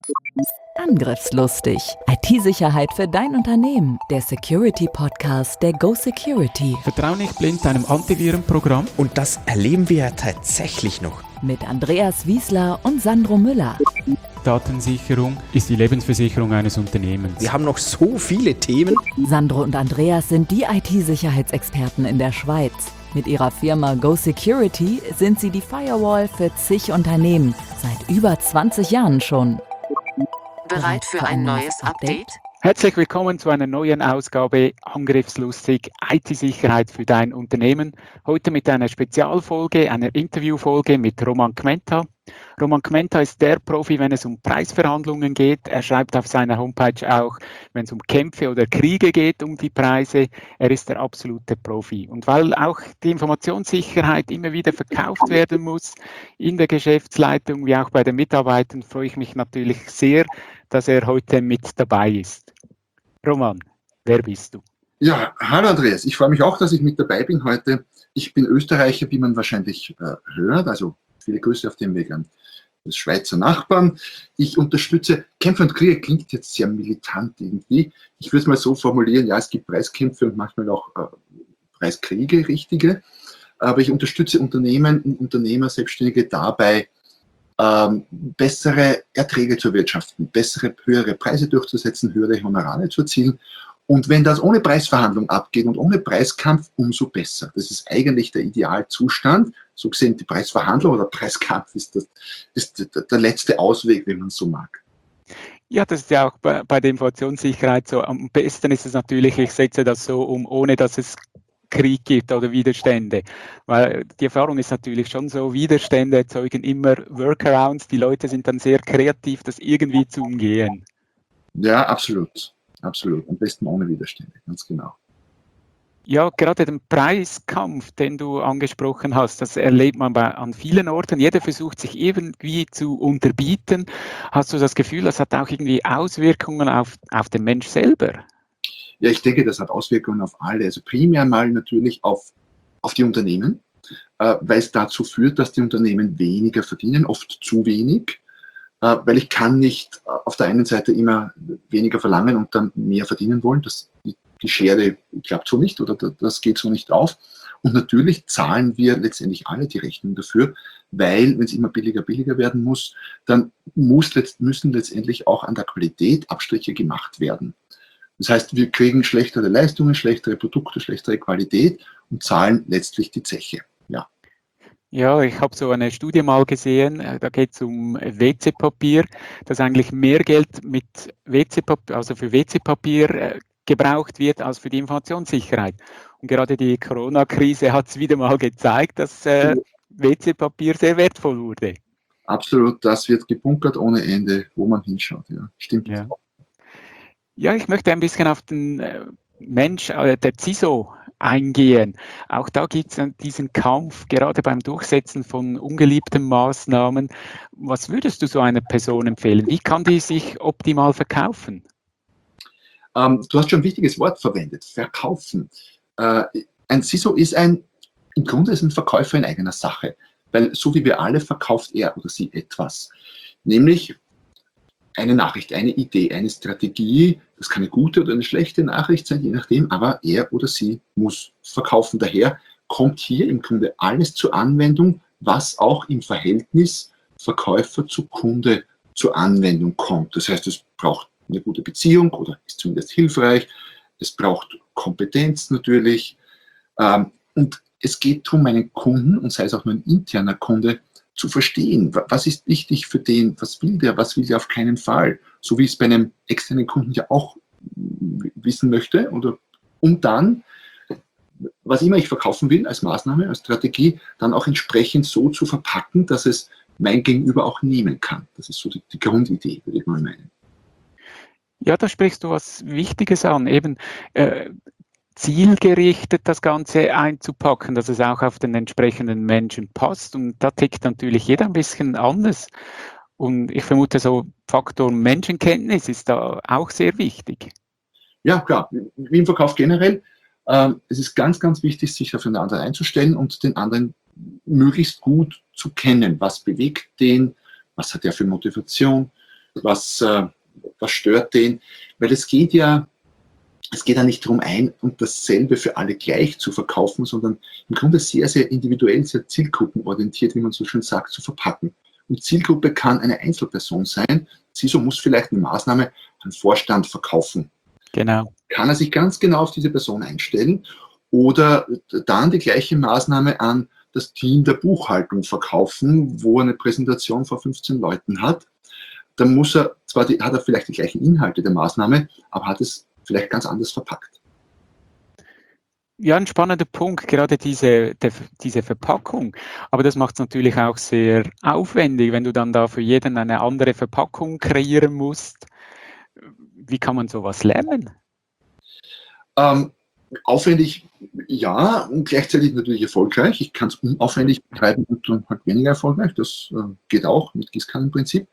Angriffslustig. IT-Sicherheit für dein Unternehmen. Der Security-Podcast der Go Security. Vertrau nicht blind deinem Antivirenprogramm. Und das erleben wir ja tatsächlich noch. Mit Andreas Wiesler und Sandro Müller. Datensicherung ist die Lebensversicherung eines Unternehmens. Wir haben noch so viele Themen. Sandro und Andreas sind die IT-Sicherheitsexperten in der Schweiz. Mit ihrer Firma Go Security sind sie die Firewall für zig Unternehmen. Seit über 20 Jahren schon. Bereit für ein neues Update? Herzlich willkommen zu einer neuen Ausgabe Angriffslustig IT-Sicherheit für dein Unternehmen. Heute mit einer Spezialfolge, einer Interviewfolge mit Roman Kmenta. Roman Kmenta ist der Profi, wenn es um Preisverhandlungen geht. Er schreibt auf seiner Homepage auch, wenn es um Kämpfe oder Kriege geht, um die Preise. Er ist der absolute Profi. Und weil auch die Informationssicherheit immer wieder verkauft werden muss in der Geschäftsleitung wie auch bei den Mitarbeitern, freue ich mich natürlich sehr, dass er heute mit dabei ist. Roman, wer bist du? Ja, hallo Andreas. Ich freue mich auch, dass ich mit dabei bin heute. Ich bin Österreicher, wie man wahrscheinlich hört, also viele Grüße auf dem Weg an das Schweizer Nachbarn. Ich unterstütze Kämpfe und Kriege, klingt jetzt sehr militant irgendwie. Ich würde es mal so formulieren, ja, es gibt Preiskämpfe und manchmal auch Preiskriege, richtige. Aber ich unterstütze Unternehmen und Unternehmer, Selbstständige dabei, bessere Erträge zu erwirtschaften, höhere Preise durchzusetzen, höhere Honorare zu erzielen. Und wenn das ohne Preisverhandlung abgeht und ohne Preiskampf, umso besser. Das ist eigentlich der Idealzustand. So gesehen, die Preisverhandlung oder Preiskampf ist der letzte Ausweg, wenn man es so mag. Ja, das ist ja auch bei der Informationssicherheit so. Am besten ist es natürlich, ich setze das so um, ohne dass es Krieg gibt oder Widerstände. Weil die Erfahrung ist natürlich schon so, Widerstände erzeugen immer Workarounds. Die Leute sind dann sehr kreativ, das irgendwie zu umgehen. Ja, absolut. Absolut. Am besten ohne Widerstände, ganz genau. Ja, gerade den Preiskampf, den du angesprochen hast, das erlebt man an vielen Orten. Jeder versucht sich irgendwie zu unterbieten. Hast du das Gefühl, das hat auch irgendwie Auswirkungen auf den Mensch selber? Ja, ich denke, das hat Auswirkungen auf alle. Also primär mal natürlich auf die Unternehmen, weil es dazu führt, dass die Unternehmen weniger verdienen, oft zu wenig. Weil ich kann nicht auf der einen Seite immer weniger verlangen und dann mehr verdienen wollen. Die Schere klappt so nicht oder das geht so nicht auf. Und natürlich zahlen wir letztendlich alle die Rechnung dafür, weil wenn es immer billiger werden muss, dann müssen letztendlich auch an der Qualität Abstriche gemacht werden. Das heißt, wir kriegen schlechtere Leistungen, schlechtere Produkte, schlechtere Qualität und zahlen letztlich die Zeche. Ja, ich habe so eine Studie mal gesehen, da geht es um WC-Papier, dass eigentlich mehr Geld mit WC-Papier, also für WC-Papier gebraucht wird als für die Informationssicherheit. Und gerade die Corona-Krise hat es wieder mal gezeigt, dass WC-Papier sehr wertvoll wurde. Absolut, das wird gebunkert ohne Ende, wo man hinschaut. Ja, stimmt. Ja. Ja, ich möchte ein bisschen auf den Mensch, der CISO, eingehen. Auch da gibt es diesen Kampf, gerade beim Durchsetzen von ungeliebten Maßnahmen. Was würdest du so einer Person empfehlen? Wie kann die sich optimal verkaufen? Du hast schon ein wichtiges Wort verwendet, verkaufen. Ein CISO ist im Grunde ist ein Verkäufer in eigener Sache, weil so wie wir alle verkauft er oder sie etwas. Nämlich eine Nachricht, eine Idee, eine Strategie, das kann eine gute oder eine schlechte Nachricht sein, je nachdem, aber er oder sie muss verkaufen. Daher kommt hier im Grunde alles zur Anwendung, was auch im Verhältnis Verkäufer zu Kunde zur Anwendung kommt. Das heißt, es braucht eine gute Beziehung oder ist zumindest hilfreich, es braucht Kompetenz natürlich und es geht darum, einen Kunden, und sei es auch nur ein interner Kunde, zu verstehen, was ist wichtig für den, was will der auf keinen Fall, so wie ich es bei einem externen Kunden ja auch wissen möchte, und dann, was immer ich verkaufen will, als Maßnahme, als Strategie, dann auch entsprechend so zu verpacken, dass es mein Gegenüber auch nehmen kann. Das ist so die Grundidee, würde ich mal meinen. Ja, da sprichst du was Wichtiges an, eben zielgerichtet das Ganze einzupacken, dass es auch auf den entsprechenden Menschen passt. Und da tickt natürlich jeder ein bisschen anders. Und ich vermute, so Faktor Menschenkenntnis ist da auch sehr wichtig. Ja, klar. Wie im Verkauf generell. Es ist ganz, ganz wichtig, sich auf den anderen einzustellen und den anderen möglichst gut zu kennen. Was bewegt den? Was hat er für Motivation? Was stört den? Weil es geht ja nicht darum, ein und dasselbe für alle gleich zu verkaufen, sondern im Grunde sehr, sehr individuell, sehr zielgruppenorientiert, wie man so schön sagt, zu verpacken. Und Zielgruppe kann eine Einzelperson sein. CISO muss vielleicht eine Maßnahme an Vorstand verkaufen. Genau. Kann er sich ganz genau auf diese Person einstellen oder dann die gleiche Maßnahme an das Team der Buchhaltung verkaufen, wo er eine Präsentation vor 15 Leuten hat. Dann muss er, hat er vielleicht die gleichen Inhalte der Maßnahme, aber hat es vielleicht ganz anders verpackt. Ja, ein spannender Punkt, gerade diese Verpackung. Aber das macht es natürlich auch sehr aufwendig, wenn du dann da für jeden eine andere Verpackung kreieren musst. Wie kann man sowas lernen? Aufwendig, ja, und gleichzeitig natürlich erfolgreich. Ich kann es unaufwendig betreiben und dann halt weniger erfolgreich. Das geht auch mit Gießkannenprinzip.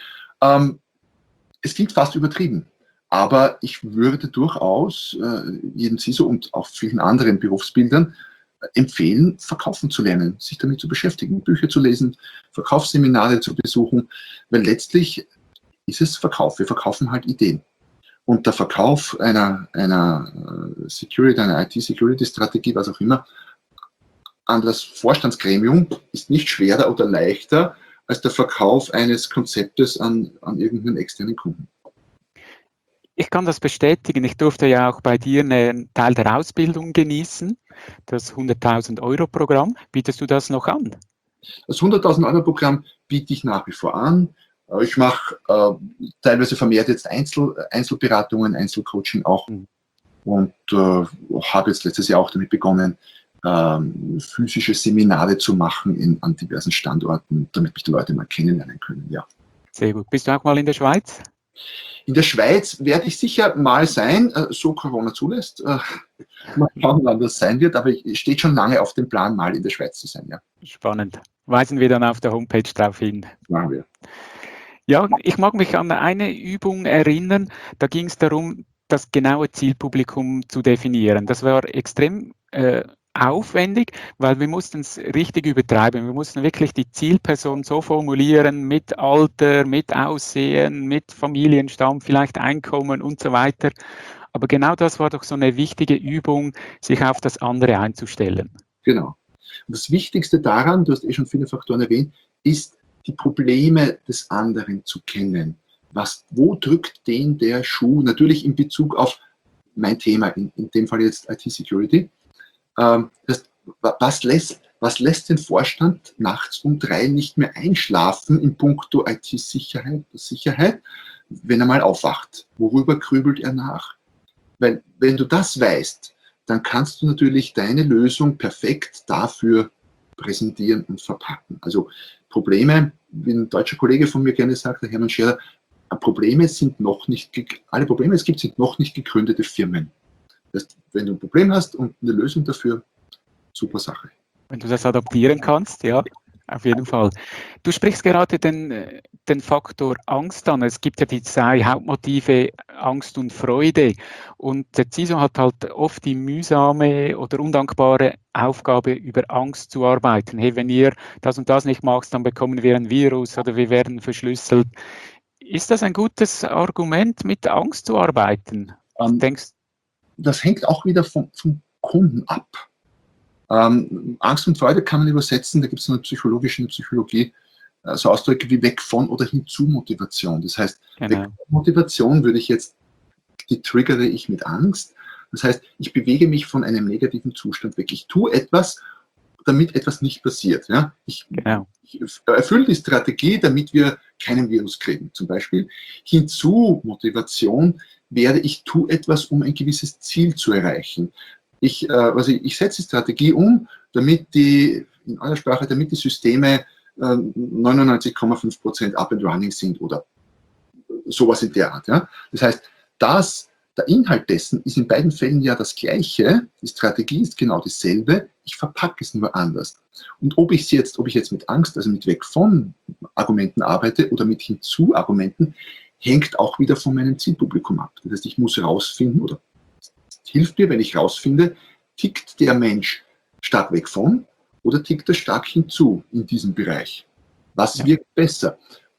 Es klingt fast übertrieben. Aber ich würde durchaus jedem CISO und auch vielen anderen Berufsbildern empfehlen, verkaufen zu lernen, sich damit zu beschäftigen, Bücher zu lesen, Verkaufsseminare zu besuchen, weil letztlich ist es Verkauf. Wir verkaufen halt Ideen. Und der Verkauf einer Security, einer IT-Security-Strategie, was auch immer, an das Vorstandsgremium ist nicht schwerer oder leichter als der Verkauf eines Konzeptes an irgendeinen externen Kunden. Ich kann das bestätigen. Ich durfte ja auch bei dir einen Teil der Ausbildung genießen, das 100.000 Euro Programm. Bietest du das noch an? Das 100.000 Euro Programm biete ich nach wie vor an. Ich mache teilweise vermehrt jetzt Einzelberatungen, Einzelcoaching auch und habe jetzt letztes Jahr auch damit begonnen, physische Seminare zu machen an diversen Standorten, damit mich die Leute mal kennenlernen können. Ja. Sehr gut. Bist du auch mal in der Schweiz? In der Schweiz werde ich sicher mal sein, so Corona zulässt. Mal schauen, wann das sein wird, aber es steht schon lange auf dem Plan, mal in der Schweiz zu sein. Ja. Spannend. Weisen wir dann auf der Homepage darauf hin. Machen wir. Ja, ich mag mich an eine Übung erinnern, da ging es darum, das genaue Zielpublikum zu definieren. Das war extrem aufwendig, weil wir mussten es richtig übertreiben. Wir mussten wirklich die Zielperson so formulieren mit Alter, mit Aussehen, mit Familienstamm, vielleicht Einkommen und so weiter. Aber genau das war doch so eine wichtige Übung, sich auf das andere einzustellen. Genau. Und das Wichtigste daran, du hast schon viele Faktoren erwähnt, ist, die Probleme des anderen zu kennen. Wo drückt den der Schuh? Natürlich in Bezug auf mein Thema, in dem Fall jetzt IT-Security. Was lässt den Vorstand nachts um 3 nicht mehr einschlafen in puncto IT-Sicherheit, wenn er mal aufwacht? Worüber grübelt er nach? Weil wenn du das weißt, dann kannst du natürlich deine Lösung perfekt dafür präsentieren und verpacken. Also Probleme, wie ein deutscher Kollege von mir gerne sagt, der Hermann Scherer, alle Probleme, es gibt, sind noch nicht gegründete Firmen. Das heißt, wenn du ein Problem hast und eine Lösung dafür, super Sache. Wenn du das adaptieren kannst, ja, auf jeden Fall. Du sprichst gerade den Faktor Angst an. Es gibt ja die 2 Hauptmotive, Angst und Freude. Und der CISO hat halt oft die mühsame oder undankbare Aufgabe, über Angst zu arbeiten. Hey, wenn ihr das und das nicht macht, dann bekommen wir ein Virus oder wir werden verschlüsselt. Ist das ein gutes Argument, mit Angst zu arbeiten? Das hängt auch wieder vom Kunden ab. Angst und Freude kann man übersetzen, da gibt es in der Psychologie so Ausdrücke wie weg von oder hin zu Motivation. Das heißt, genau. Weg von Motivation die triggere ich mit Angst. Das heißt, ich bewege mich von einem negativen Zustand weg. Ich tue etwas, damit etwas nicht passiert. Ja? Ich erfülle die Strategie, damit wir keinen Virus kriegen, zum Beispiel. Hinzu Motivation wäre, ich tue etwas, um ein gewisses Ziel zu erreichen. Ich setze die Strategie um, damit in eurer Sprache, damit die Systeme 99,5% up and running sind oder sowas in der Art. Ja? Das heißt, der Inhalt dessen ist in beiden Fällen ja das Gleiche. Die Strategie ist genau dieselbe. Ich verpacke es nur anders. Und ob ich jetzt mit Angst, also mit weg von Argumenten arbeite oder mit hinzu Argumenten, hängt auch wieder von meinem Zielpublikum ab. Das heißt, ich muss herausfinden, oder es hilft mir, wenn ich herausfinde, tickt der Mensch stark weg von oder tickt er stark hinzu in diesem Bereich? Was wirkt besser?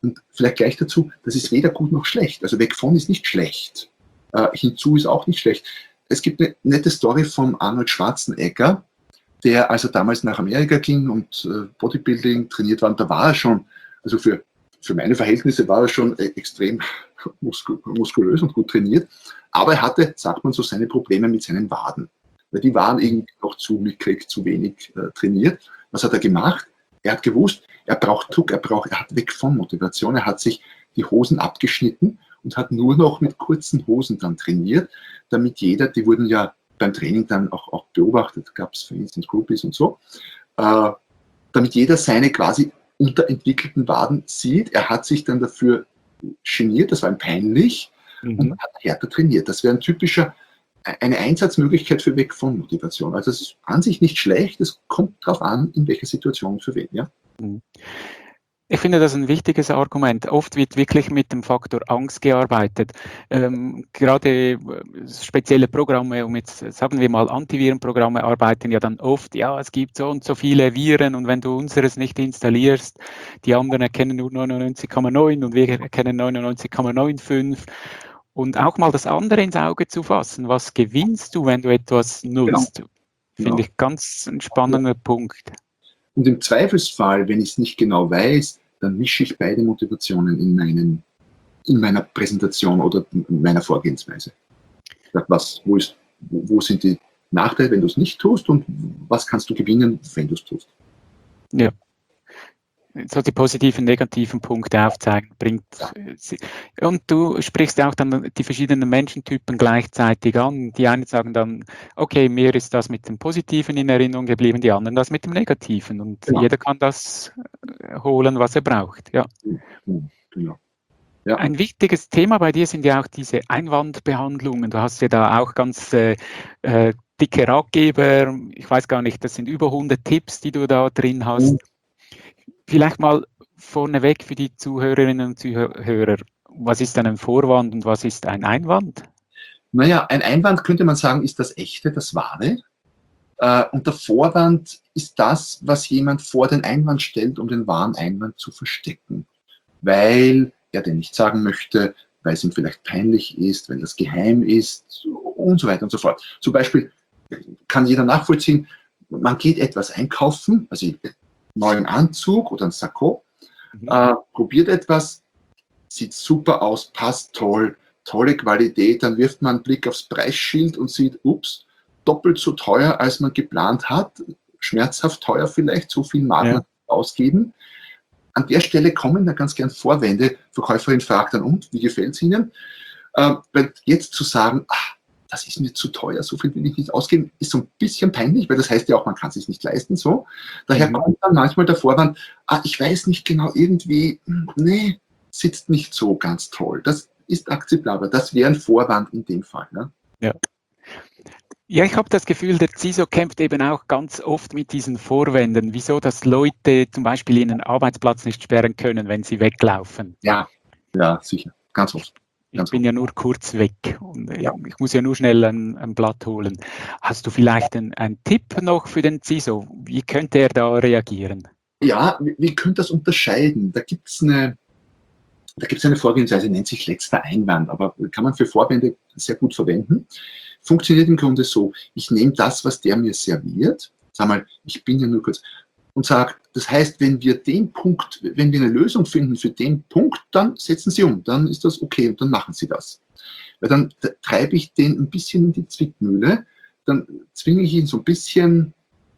Und vielleicht gleich dazu, das ist weder gut noch schlecht. Also weg von ist nicht schlecht. Hinzu ist auch nicht schlecht. Es gibt eine nette Story von Arnold Schwarzenegger, der, als er damals nach Amerika ging und Bodybuilding trainiert war, und da war er schon, also für meine Verhältnisse war er schon extrem muskulös und gut trainiert, aber er hatte, sagt man so, seine Probleme mit seinen Waden, weil die waren irgendwie noch zu mickrig, zu wenig trainiert. Was hat er gemacht? Er hat gewusst, er braucht Druck, er hat weg von Motivation, er hat sich die Hosen abgeschnitten und hat nur noch mit kurzen Hosen dann trainiert, damit jeder, die wurden ja beim Training dann auch beobachtet, gab es für Instant Groupies und so, damit jeder seine quasi unterentwickelten Waden sieht. Er hat sich dann dafür geniert, das war ihm peinlich, und hat härter trainiert. Das wäre eine Einsatzmöglichkeit für weg von Motivation. Also es ist an sich nicht schlecht, es kommt darauf an, in welcher Situation für wen. Ja? Ich finde das ein wichtiges Argument. Oft wird wirklich mit dem Faktor Angst gearbeitet. Gerade spezielle Programme, sagen wir mal Antivirenprogramme, arbeiten ja dann oft, ja, es gibt so und so viele Viren und wenn du unseres nicht installierst, die anderen erkennen nur 99,9 und wir erkennen 99,95. Und auch mal das andere ins Auge zu fassen. Was gewinnst du, wenn du etwas nutzt? Genau. Finde ich ganz ein spannender Punkt. Und im Zweifelsfall, wenn ich es nicht genau weiß, dann mische ich beide Motivationen in meiner Präsentation oder in meiner Vorgehensweise. Wo sind die Nachteile, wenn du es nicht tust, und was kannst du gewinnen, wenn du es tust? Ja. So die positiven, negativen Punkte aufzeigen bringt. Und du sprichst auch dann die verschiedenen Menschentypen gleichzeitig an. Die einen sagen dann, okay, mir ist das mit dem Positiven in Erinnerung geblieben, die anderen das mit dem Negativen. Und jeder kann das holen, was er braucht. Ja. Genau. Ja. Ein wichtiges Thema bei dir sind ja auch diese Einwandbehandlungen. Du hast ja da auch ganz dicke Ratgeber. Ich weiß gar nicht, das sind über 100 Tipps, die du da drin hast. Vielleicht mal vorneweg für die Zuhörerinnen und Zuhörer, was ist denn ein Vorwand und was ist ein Einwand? Naja, ein Einwand könnte man sagen, ist das Echte, das Wahre. Und der Vorwand ist das, was jemand vor den Einwand stellt, um den wahren Einwand zu verstecken. Weil er den nicht sagen möchte, weil es ihm vielleicht peinlich ist, weil das geheim ist und so weiter und so fort. Zum Beispiel kann jeder nachvollziehen, man geht etwas einkaufen, also neuen Anzug oder ein Sakko, probiert etwas, sieht super aus, passt toll, tolle Qualität, dann wirft man einen Blick aufs Preisschild und sieht, ups, doppelt so teuer, als man geplant hat, schmerzhaft teuer vielleicht, so viel mag man ausgeben. An der Stelle kommen da ganz gern Vorwände, Verkäuferin fragt dann, und, wie gefällt es Ihnen? Weil jetzt zu sagen, das ist mir zu teuer, so viel will ich nicht ausgeben, ist so ein bisschen peinlich, weil das heißt ja auch, man kann es sich nicht leisten, so. Daher kommt dann manchmal der Vorwand, ich weiß nicht genau, irgendwie, nee, sitzt nicht so ganz toll. Das ist akzeptabel. Das wäre ein Vorwand in dem Fall. Ne? Ja. Ja, ich habe das Gefühl, der CISO kämpft eben auch ganz oft mit diesen Vorwänden. Wieso, dass Leute zum Beispiel ihren Arbeitsplatz nicht sperren können, wenn sie weglaufen? Ja, sicher. Ganz oft. Ich bin ja nur kurz weg und ich muss ja nur schnell ein Blatt holen. Hast du vielleicht einen Tipp noch für den CISO? Wie könnte er da reagieren? Ja, wie könnte das unterscheiden? Da gibt es eine Vorgehensweise, nennt sich letzter Einwand, aber kann man für Vorwände sehr gut verwenden. Funktioniert im Grunde so, ich nehme das, was der mir serviert, sag mal, ich bin ja nur kurz, und sage, das heißt, wenn wir eine Lösung finden für den Punkt, dann setzen Sie um, dann ist das okay und dann machen Sie das. Weil dann treibe ich den ein bisschen in die Zwickmühle, dann zwinge ich ihn so ein bisschen,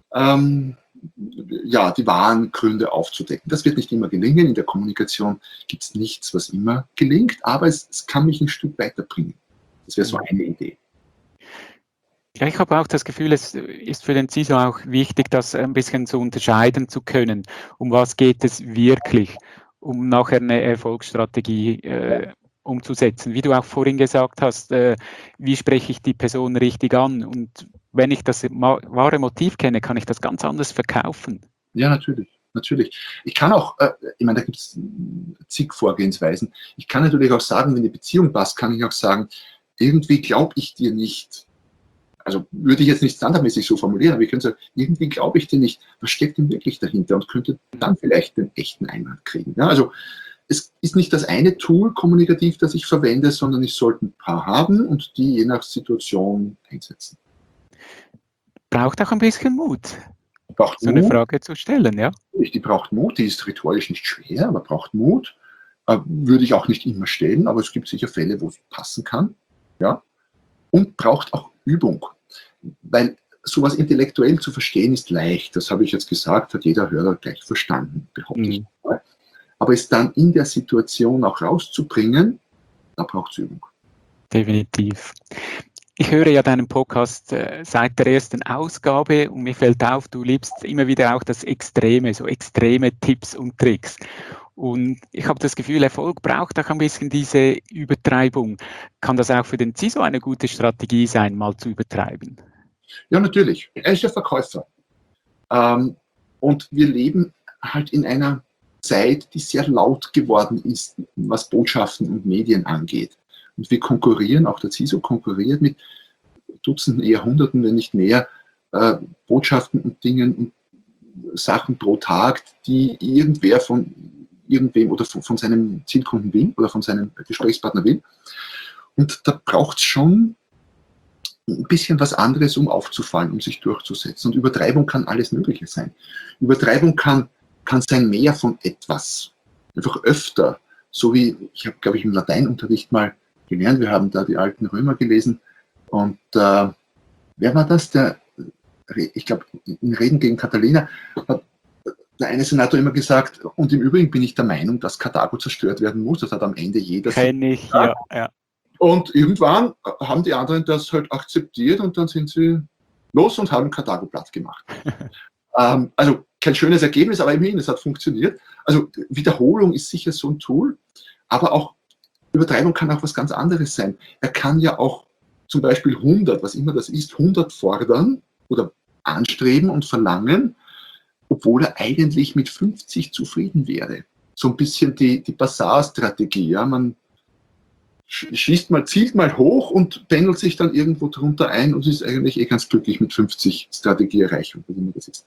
die wahren Gründe aufzudecken. Das wird nicht immer gelingen, in der Kommunikation gibt es nichts, was immer gelingt, aber es kann mich ein Stück weiterbringen. Das wäre so eine Idee. Ja, ich habe auch das Gefühl, es ist für den CISO auch wichtig, das ein bisschen zu unterscheiden zu können. Um was geht es wirklich, um nachher eine Erfolgsstrategie umzusetzen. Wie du auch vorhin gesagt hast, wie spreche ich die Person richtig an? Und wenn ich das wahre Motiv kenne, kann ich das ganz anders verkaufen. Ja, natürlich. Ich kann auch, ich meine, da gibt es zig Vorgehensweisen. Ich kann natürlich auch sagen, wenn die Beziehung passt, kann ich auch sagen, irgendwie glaube ich dir nicht. Also würde ich jetzt nicht standardmäßig so formulieren, aber ich könnte sagen, irgendwie glaube ich dir nicht, was steckt denn wirklich dahinter und könnte dann vielleicht den echten Einwand kriegen. Ja, also es ist nicht das eine Tool kommunikativ, das ich verwende, sondern ich sollte ein paar haben und die je nach Situation einsetzen. Braucht auch ein bisschen Mut, Braucht so eine Mut, Frage zu stellen, ja? die braucht Mut, die ist rhetorisch nicht schwer, aber braucht Mut. Würde ich auch nicht immer stellen, aber es gibt sicher Fälle, wo es passen kann. Ja? Und braucht auch Übung. Weil sowas intellektuell zu verstehen ist leicht. Das habe ich jetzt gesagt, hat jeder Hörer gleich verstanden, behaupte ich mal. Aber es dann in der Situation auch rauszubringen, da braucht es Übung. Definitiv. Ich höre ja deinen Podcast seit der ersten Ausgabe und mir fällt auf, du liebst immer wieder auch das Extreme, so extreme Tipps und Tricks. Und ich habe das Gefühl, Erfolg braucht auch ein bisschen diese Übertreibung. Kann das auch für den CISO eine gute Strategie sein, mal zu übertreiben? Ja, natürlich. Er ist ja Verkäufer. Und wir leben halt in einer Zeit, die sehr laut geworden ist, was Botschaften und Medien angeht. Und wir konkurrieren, auch der CISO konkurriert mit Dutzenden, eher Hunderten, wenn nicht mehr, Botschaften und Dingen und Sachen pro Tag, die irgendwer von irgendwem oder von seinem Zielkunden will oder von seinem Gesprächspartner will. Und da braucht es schon ein bisschen was anderes, um aufzufallen, um sich durchzusetzen. Und Übertreibung kann alles Mögliche sein. Übertreibung kann sein mehr von etwas. Einfach öfter. So wie, ich habe, glaube ich, im Lateinunterricht mal gelernt, wir haben da die alten Römer gelesen. Und wer war das? Ich glaube, in Reden gegen Catilina hat der eine Senator immer gesagt, und im Übrigen bin ich der Meinung, dass Karthago zerstört werden muss. Das hat am Ende jeder. Kenn ich, ja. Und irgendwann haben die anderen das halt akzeptiert und dann sind sie los und haben Karthago platt gemacht. Also kein schönes Ergebnis, aber immerhin, es hat funktioniert. Also Wiederholung ist sicher so ein Tool, aber auch Übertreibung kann auch was ganz anderes sein. Er kann ja auch zum Beispiel 100, was immer das ist, 100 fordern oder anstreben und verlangen, obwohl er eigentlich mit 50 zufrieden wäre. So ein bisschen die Basar-Strategie. Ja? Man schießt mal, zielt mal hoch und pendelt sich dann irgendwo drunter ein und ist eigentlich ganz glücklich mit 50 Strategieerreichung, wie immer das ist.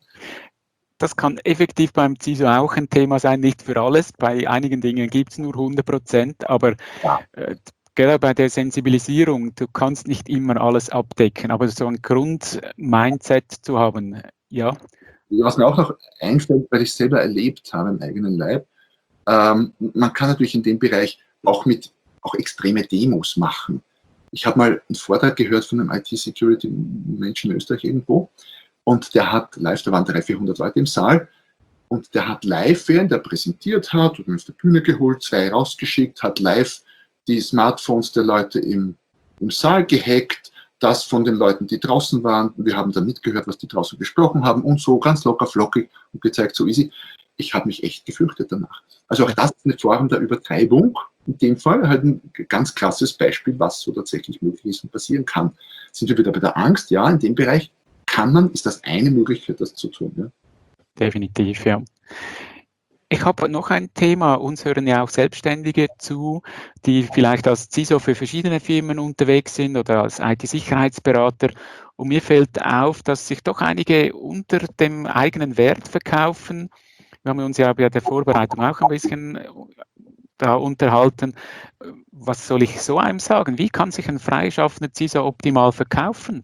Das kann effektiv beim CISO auch ein Thema sein, nicht für alles. Bei einigen Dingen gibt es nur 100%, aber gerade bei der Sensibilisierung, du kannst nicht immer alles abdecken, aber so ein Grund-Mindset zu haben, ja. Was mir auch noch einfällt, weil ich es selber erlebt habe im eigenen Leib, man kann natürlich in dem Bereich auch extreme Demos machen. Ich habe mal einen Vortrag gehört von einem IT-Security-Menschen in Österreich irgendwo und der hat live, da waren 300-400 Leute im Saal und der hat live, während er präsentiert hat, und auf der Bühne geholt, 2 rausgeschickt, hat live die Smartphones der Leute im Saal gehackt, das von den Leuten, die draußen waren. Wir haben dann mitgehört, was die draußen gesprochen haben und so ganz locker flockig und gezeigt, so easy. Ich habe mich echt gefürchtet danach. Also auch das ist eine Form der Übertreibung. In dem Fall halt ein ganz krasses Beispiel, was so tatsächlich möglich ist und passieren kann. Sind wir wieder bei der Angst? Ja, in dem Bereich ist das eine Möglichkeit, das zu tun. Ja? Definitiv, ja. Ich habe noch ein Thema. Uns hören ja auch Selbstständige zu, die vielleicht als CISO für verschiedene Firmen unterwegs sind oder als IT-Sicherheitsberater. Und mir fällt auf, dass sich doch einige unter dem eigenen Wert verkaufen. Wir haben uns ja bei der Vorbereitung auch ein bisschen da unterhalten. Was soll ich so einem sagen? Wie kann sich ein freischaffender CISO optimal verkaufen?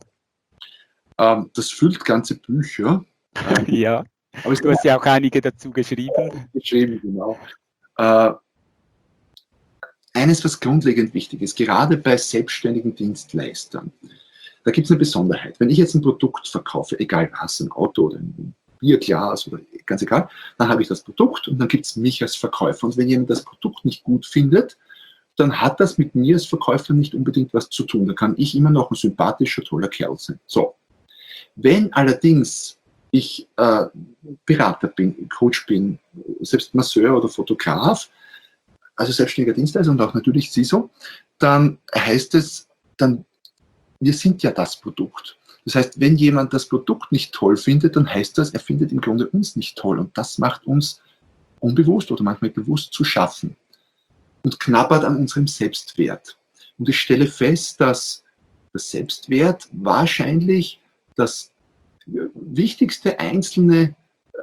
Das füllt ganze Bücher. Ja. Aber du hast ja auch einige dazu geschrieben. Genau. Eines, was grundlegend wichtig ist, gerade bei selbstständigen Dienstleistern, da gibt es eine Besonderheit. Wenn ich jetzt ein Produkt verkaufe, egal was, ein Auto oder ein Bierglas oder ganz egal, dann habe ich das Produkt und dann gibt es mich als Verkäufer. Und wenn jemand das Produkt nicht gut findet, dann hat das mit mir als Verkäufer nicht unbedingt was zu tun. Da kann ich immer noch ein sympathischer, toller Kerl sein. So. Wenn allerdings ich Berater bin, Coach bin, selbst Masseur oder Fotograf, also selbstständiger Dienstleister und auch natürlich CISO, dann heißt es, wir sind ja das Produkt. Das heißt, wenn jemand das Produkt nicht toll findet, dann heißt das, er findet im Grunde uns nicht toll. Und das macht uns unbewusst oder manchmal bewusst zu schaffen und knabbert an unserem Selbstwert. Und ich stelle fest, dass das Selbstwert wahrscheinlich das wichtigste einzelne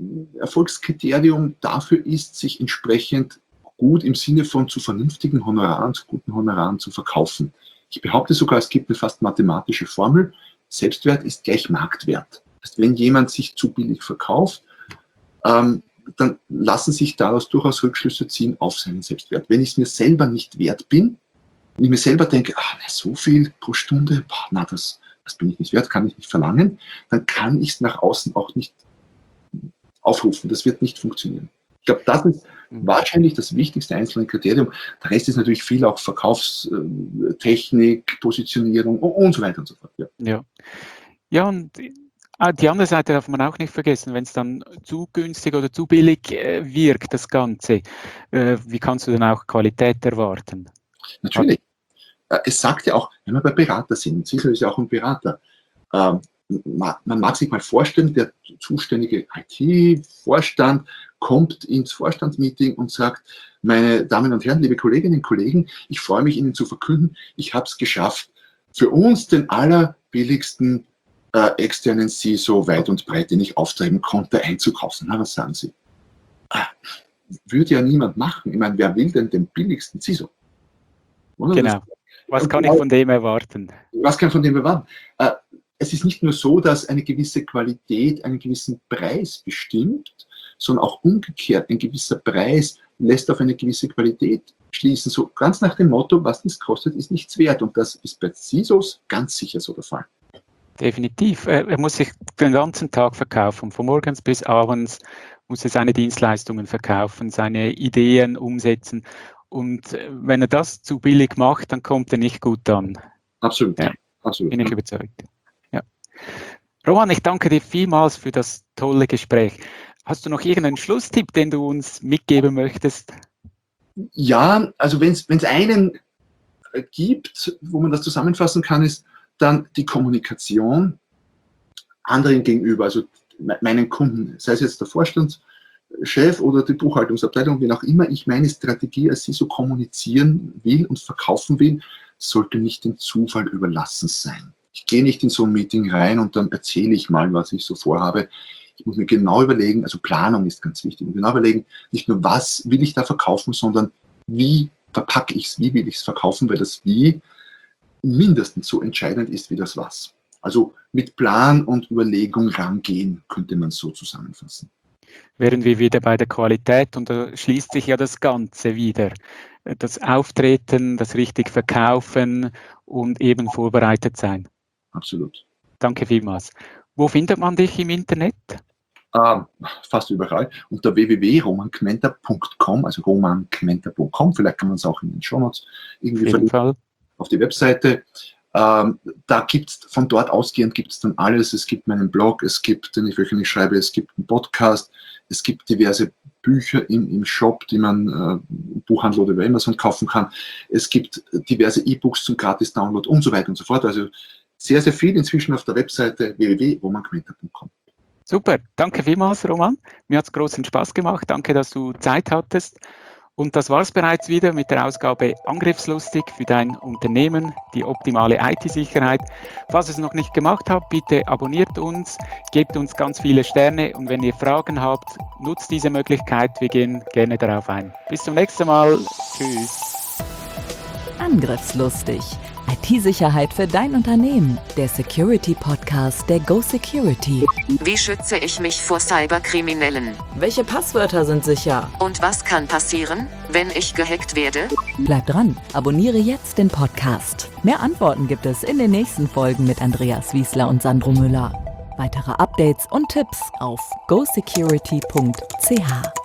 Erfolgskriterium dafür ist, sich entsprechend gut im Sinne von zu vernünftigen Honoraren, zu guten Honoraren zu verkaufen. Ich behaupte sogar, es gibt eine fast mathematische Formel. Selbstwert ist gleich Marktwert. Das heißt, wenn jemand sich zu billig verkauft, dann lassen sich daraus durchaus Rückschlüsse ziehen auf seinen Selbstwert. Wenn ich es mir selber nicht wert bin, wenn ich mir selber denke, so viel pro Stunde, das bin ich nicht wert, kann ich nicht verlangen, dann kann ich es nach außen auch nicht aufrufen. Das wird nicht funktionieren. Ich glaube, das ist wahrscheinlich das wichtigste einzelne Kriterium. Der Rest ist natürlich viel auch Verkaufstechnik, Positionierung und so weiter und so fort. Ja, und die andere Seite darf man auch nicht vergessen, wenn es dann zu günstig oder zu billig wirkt, das Ganze, wie kannst du dann auch Qualität erwarten? Natürlich. Es sagt ja auch, wenn wir bei Berater sind, CISO ist ja auch ein Berater, man mag sich mal vorstellen, der zuständige IT-Vorstand kommt ins Vorstandsmeeting und sagt, meine Damen und Herren, liebe Kolleginnen und Kollegen, ich freue mich, Ihnen zu verkünden, ich habe es geschafft, für uns den allerbilligsten externen CISO weit und breit, den ich auftreiben konnte, einzukaufen. Na, was sagen Sie? Würde ja niemand machen. Ich meine, wer will denn den billigsten CISO? Oder? Genau. Was kann ich von dem erwarten? Was kann ich von dem erwarten? Es ist nicht nur so, dass eine gewisse Qualität einen gewissen Preis bestimmt, sondern auch umgekehrt, ein gewisser Preis lässt auf eine gewisse Qualität schließen. So ganz nach dem Motto, was das kostet, ist nichts wert. Und das ist bei CISOs ganz sicher so der Fall. Definitiv. Er muss sich den ganzen Tag verkaufen, von morgens bis abends muss er seine Dienstleistungen verkaufen, seine Ideen umsetzen. Und wenn er das zu billig macht, dann kommt er nicht gut an. Absolut. Ja, absolut. Bin ich überzeugt. Ja. Roman, ich danke dir vielmals für das tolle Gespräch. Hast du noch irgendeinen Schlusstipp, den du uns mitgeben möchtest? Ja, also wenn es einen gibt, wo man das zusammenfassen kann, ist dann die Kommunikation anderen gegenüber, also meinen Kunden, sei es jetzt der Vorstandschef oder die Buchhaltungsabteilung, wen auch immer ich meine Strategie als CISO kommunizieren will und verkaufen will, sollte nicht dem Zufall überlassen sein. Ich gehe nicht in so ein Meeting rein und dann erzähle ich mal, was ich so vorhabe. Ich muss mir genau überlegen, also Planung ist ganz wichtig, und genau überlegen, nicht nur was will ich da verkaufen, sondern wie verpacke ich es, wie will ich es verkaufen, weil das Wie mindestens so entscheidend ist wie das Was. Also mit Plan und Überlegung rangehen, könnte man so zusammenfassen. Wären wir wieder bei der Qualität und da schließt sich ja das Ganze wieder. Das Auftreten, das richtig Verkaufen und eben vorbereitet sein. Absolut. Danke vielmals. Wo findet man dich im Internet? Fast überall. Unter www.romankmenter.com, also romankmenter.com, vielleicht kann man es auch in den Shownotes irgendwie verlinken. Auf die Webseite. Da gibt's, von dort ausgehend gibt es dann alles. Es gibt meinen Blog, es gibt, den ich wöchentlich schreibe, es gibt einen Podcast, es gibt diverse Bücher im Shop, die man Buchhandel oder bei Amazon kaufen kann. Es gibt diverse E-Books zum Gratis-Download und so weiter und so fort. Also sehr, sehr viel inzwischen auf der Webseite www.romankmenter.com. Super, danke vielmals, Roman. Mir hat es großen Spaß gemacht. Danke, dass du Zeit hattest. Und das war es bereits wieder mit der Ausgabe Angriffslustig für dein Unternehmen, die optimale IT-Sicherheit. Falls ihr es noch nicht gemacht habt, bitte abonniert uns, gebt uns ganz viele Sterne und wenn ihr Fragen habt, nutzt diese Möglichkeit. Wir gehen gerne darauf ein. Bis zum nächsten Mal. Tschüss. Angriffslustig. IT-Sicherheit für dein Unternehmen. Der Security-Podcast der Go Security. Wie schütze ich mich vor Cyberkriminellen? Welche Passwörter sind sicher? Und was kann passieren, wenn ich gehackt werde? Bleib dran, abonniere jetzt den Podcast. Mehr Antworten gibt es in den nächsten Folgen mit Andreas Wiesler und Sandro Müller. Weitere Updates und Tipps auf gosecurity.ch.